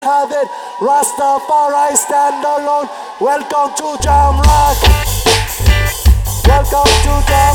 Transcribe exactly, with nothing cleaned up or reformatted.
have it. Rastafari stand alone. Welcome to Jam Rock. Welcome to Jam